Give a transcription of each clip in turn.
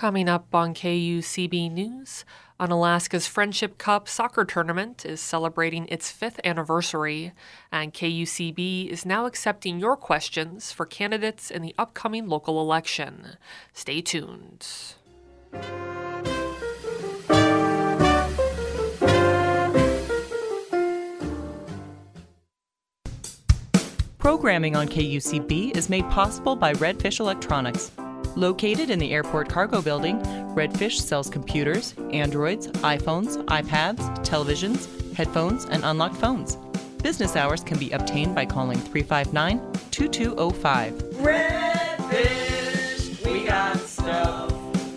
Coming up on KUCB News, Unalaska's Friendship Cup soccer tournament is celebrating its 5th anniversary, and KUCB is now accepting your questions for candidates in the upcoming local election. Stay tuned. Programming on KUCB is made possible by Redfish Electronics. Located in the airport cargo building, Redfish sells computers, Androids, iPhones, iPads, televisions, headphones, and unlocked phones. Business hours can be obtained by calling 359-2205. Redfish, we got stuff.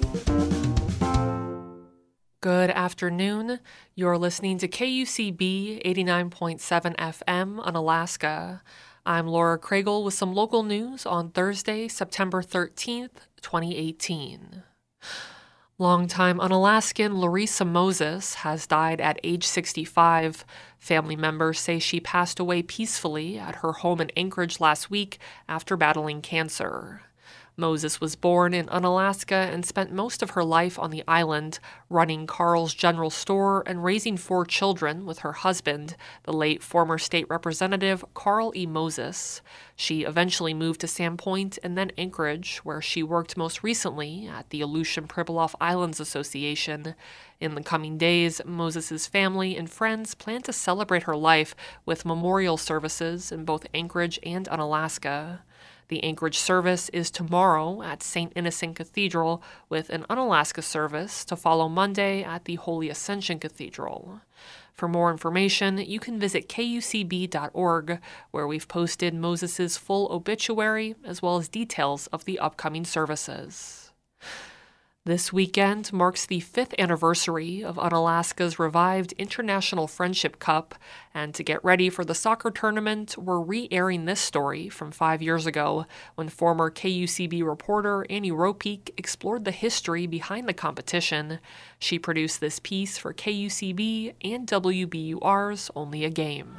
Good afternoon. You're listening to KUCB 89.7 FM on Alaska. I'm Laura Kragel with some local news on Thursday, September 13th, 2018. Longtime Unalaskan Larissa Moses has died at age 65. Family members say she passed away peacefully at her home in Anchorage last week after battling cancer. Moses was born in Unalaska and spent most of her life on the island, running Carl's General Store and raising 4 children with her husband, the late former state representative Carl E. Moses. She eventually moved to Sandpoint and then Anchorage, where she worked most recently at the Aleutian-Pribilof Islands Association. In the coming days, Moses's family and friends plan to celebrate her life with memorial services in both Anchorage and Unalaska. The Anchorage service is tomorrow at St. Innocent Cathedral, with an Unalaska service to follow Monday at the Holy Ascension Cathedral. For more information, you can visit kucb.org, where we've posted Moses's full obituary as well as details of the upcoming services. This weekend marks the 5th anniversary of Unalaska's revived International Friendship Cup, and to get ready for the soccer tournament, we're re-airing this story from 5 years ago, when former KUCB reporter Annie Ropeek explored the history behind the competition. She produced this piece for KUCB and WBUR's Only a Game.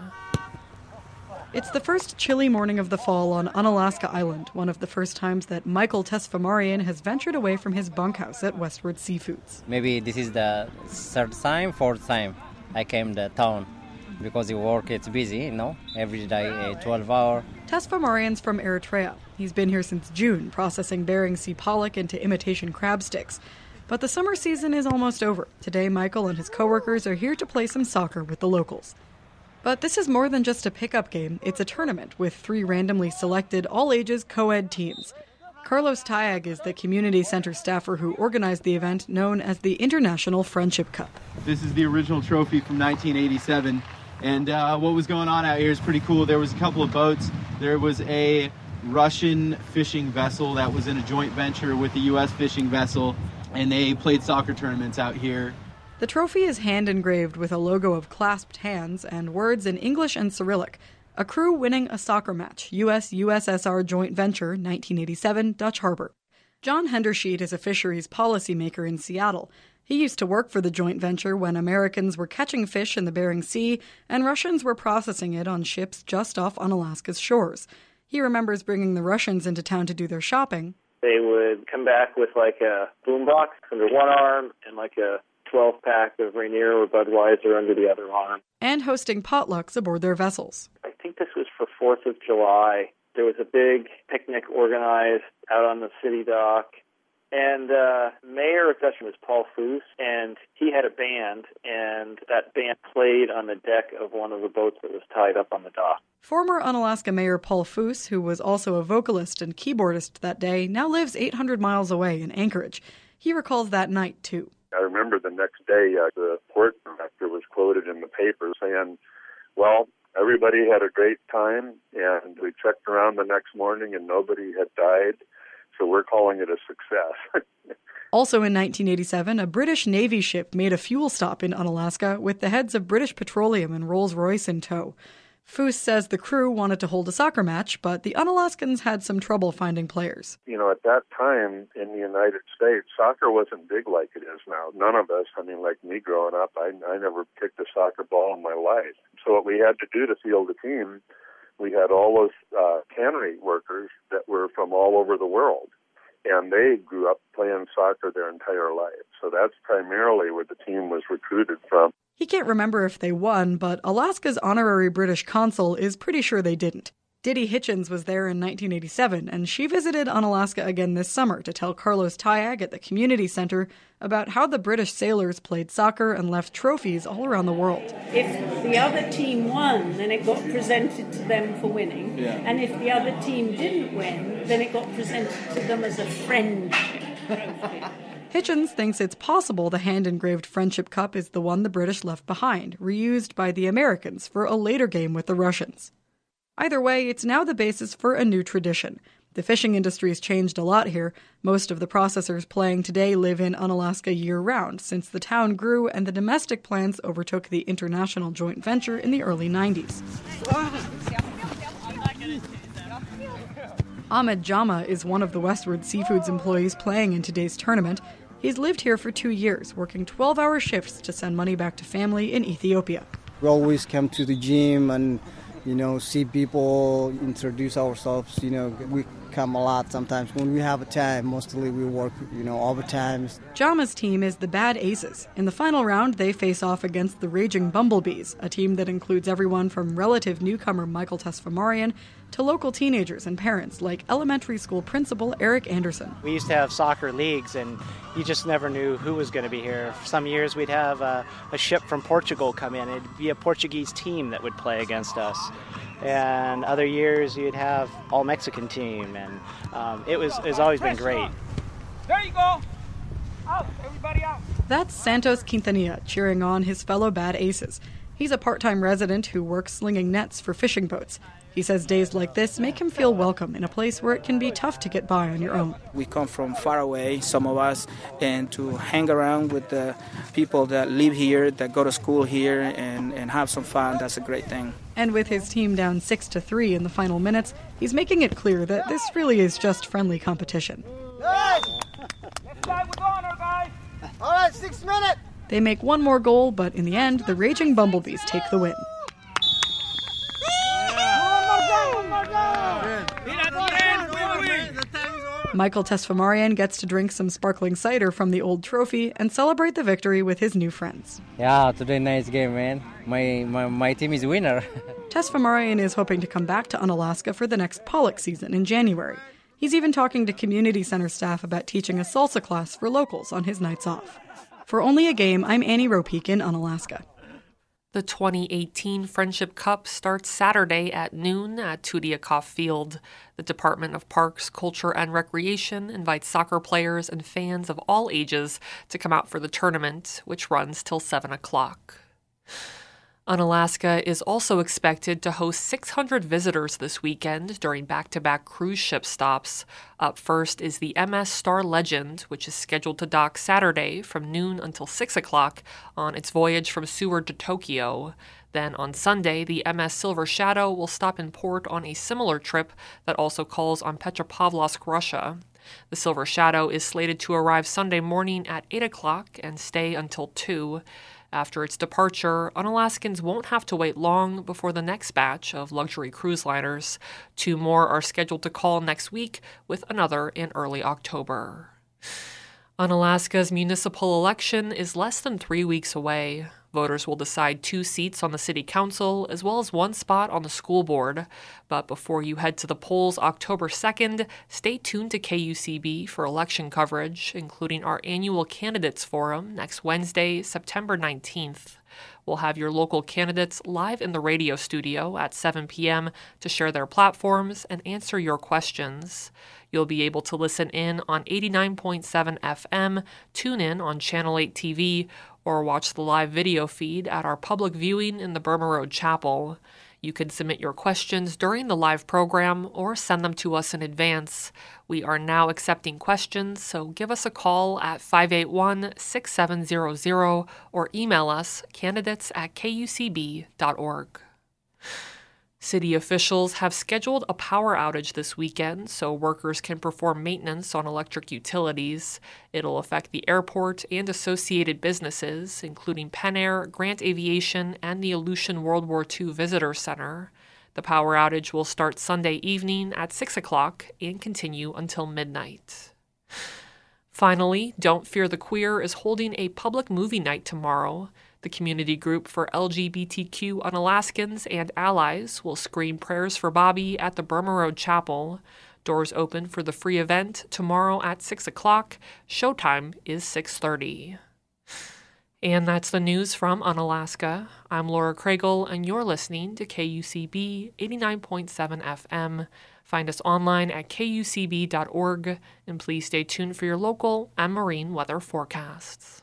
It's the first chilly morning of the fall on Unalaska Island, one of the first times that Michael Tesfamarian has ventured away from his bunkhouse at Westward Seafoods. Maybe this is the 3rd time, 4th time I came to town. Because the work, it's busy, every day, 12 hours. Tesfamarian's from Eritrea. He's been here since June, processing Bering Sea pollock into imitation crab sticks. But the summer season is almost over. Today, Michael and his coworkers are here to play some soccer with the locals. But this is more than just a pickup game. It's a tournament with 3 randomly selected all-ages co-ed teams. Carlos Tayag is the community center staffer who organized the event, known as the International Friendship Cup. This is the original trophy from 1987, and what was going on out here is pretty cool. There was a couple of boats. There was a Russian fishing vessel that was in a joint venture with the U.S. fishing vessel, and they played soccer tournaments out here. The trophy is hand-engraved with a logo of clasped hands and words in English and Cyrillic. A crew winning a soccer match, U.S.-USSR joint venture, 1987, Dutch Harbor. John Hendersheet is a fisheries policymaker in Seattle. He used to work for the joint venture when Americans were catching fish in the Bering Sea and Russians were processing it on ships just off Unalaska's shores. He remembers bringing the Russians into town to do their shopping. They would come back with like a boombox under one arm and like a 12-pack of Rainier or Budweiser under the other arm. And hosting potlucks aboard their vessels. I think this was for 4th of July. There was a big picnic organized out on the city dock. And mayor of Dutchman was Paul Foos, and he had a band, and that band played on the deck of one of the boats that was tied up on the dock. Former Unalaska Mayor Paul Foos, who was also a vocalist and keyboardist that day, now lives 800 miles away in Anchorage. He recalls that night, too. I remember the next day, the port director was quoted in the paper saying, well, everybody had a great time, and we checked around the next morning and nobody had died, so we're calling it a success. Also in 1987, a British Navy ship made a fuel stop in Unalaska with the heads of British Petroleum and Rolls-Royce in tow. Foos says the crew wanted to hold a soccer match, but the Unalaskans had some trouble finding players. At that time in the United States, soccer wasn't big like it is now. None of us, like me growing up, I never kicked a soccer ball in my life. So what we had to do to field a team, we had all those cannery workers that were from all over the world. and they grew up playing soccer their entire life. So that's primarily where the team was recruited from. He can't remember if they won, but Alaska's honorary British consul is pretty sure they didn't. Didi Hitchens was there in 1987, and she visited Unalaska again this summer to tell Carlos Tayag at the community center about how the British sailors played soccer and left trophies all around the world. If the other team won, then it got presented to them for winning. Yeah. And if the other team didn't win, then it got presented to them as a friendship trophy. Hitchens thinks it's possible the hand-engraved Friendship Cup is the one the British left behind, reused by the Americans for a later game with the Russians. Either way, it's now the basis for a new tradition. The fishing industry's changed a lot here. Most of the processors playing today live in Unalaska year-round, since the town grew and the domestic plants overtook the international joint venture in the early 90s. Ahmed Jama is one of the Westward Seafoods employees playing in today's tournament. He's lived here for 2 years, working 12-hour shifts to send money back to family in Ethiopia. We always come to the gym and see people, introduce ourselves. We come a lot sometimes. When we have a time, mostly we work, overtimes. Jama's team is the Bad Aces. In the final round, they face off against the Raging Bumblebees, a team that includes everyone from relative newcomer Michael Tesfamarian to local teenagers and parents like elementary school principal Eric Anderson. We used to have soccer leagues, and you just never knew who was going to be here. Some years we'd have a ship from Portugal come in. It'd be a Portuguese team that would play against us. And other years you'd have all Mexican team, and it's always been great. There you go. Out, everybody out. That's Santos Quintanilla cheering on his fellow Bad Aces. He's a part-time resident who works slinging nets for fishing boats. He says days like this make him feel welcome in a place where it can be tough to get by on your own. We come from far away, some of us, and to hang around with the people that live here, that go to school here, and have some fun, that's a great thing. And with his team down 6-3 in the final minutes, he's making it clear that this really is just friendly competition. Let's play with honor, guys. All right, 6 minutes. They make one more goal, but in the end, the Raging Bumblebees take the win. Michael Tesfamarian gets to drink some sparkling cider from the old trophy and celebrate the victory with his new friends. Yeah, today nice game, man. My team is winner. Tesfamarian is hoping to come back to Unalaska for the next Pollock season in January. He's even talking to community center staff about teaching a salsa class for locals on his nights off. For Only a Game, I'm Annie Ropeek in Unalaska. The 2018 Friendship Cup starts Saturday at noon at Tudiakov Field. The Department of Parks, Culture, and Recreation invites soccer players and fans of all ages to come out for the tournament, which runs till 7 o'clock. Unalaska is also expected to host 600 visitors this weekend during back-to-back cruise ship stops. Up first is the MS Star Legend, which is scheduled to dock Saturday from noon until 6 o'clock on its voyage from Seward to Tokyo. Then on Sunday, the MS Silver Shadow will stop in port on a similar trip that also calls on Petropavlovsk, Russia. The Silver Shadow is slated to arrive Sunday morning at 8 o'clock and stay until 2. After its departure, Unalaskans won't have to wait long before the next batch of luxury cruise liners. 2 more are scheduled to call next week, with another in early October. Unalaska's municipal election is less than 3 weeks away. Voters will decide 2 seats on the city council, as well as 1 spot on the school board. But before you head to the polls October 2nd, stay tuned to KUCB for election coverage, including our annual Candidates Forum next Wednesday, September 19th. We'll have your local candidates live in the radio studio at 7 p.m. to share their platforms and answer your questions. You'll be able to listen in on 89.7 FM, tune in on Channel 8 TV, or watch the live video feed at our public viewing in the Burma Road Chapel. You can submit your questions during the live program or send them to us in advance. We are now accepting questions, so give us a call at 581-6700 or email us candidates@kucb.org. City officials have scheduled a power outage this weekend so workers can perform maintenance on electric utilities. It'll affect the airport and associated businesses, including Penair, Grant Aviation, and the Aleutian World War II Visitor Center. The power outage will start Sunday evening at 6 o'clock and continue until midnight. Finally, Don't Fear the Queer is holding a public movie night tomorrow. The community group for LGBTQ Unalaskans and allies will scream Prayers for Bobby at the Burma Road Chapel. Doors open for the free event tomorrow at 6 o'clock. Showtime is 6:30. And that's the news from Unalaska. I'm Laura Craigle, and you're listening to KUCB 89.7 FM. Find us online at kucb.org, and please stay tuned for your local and marine weather forecasts.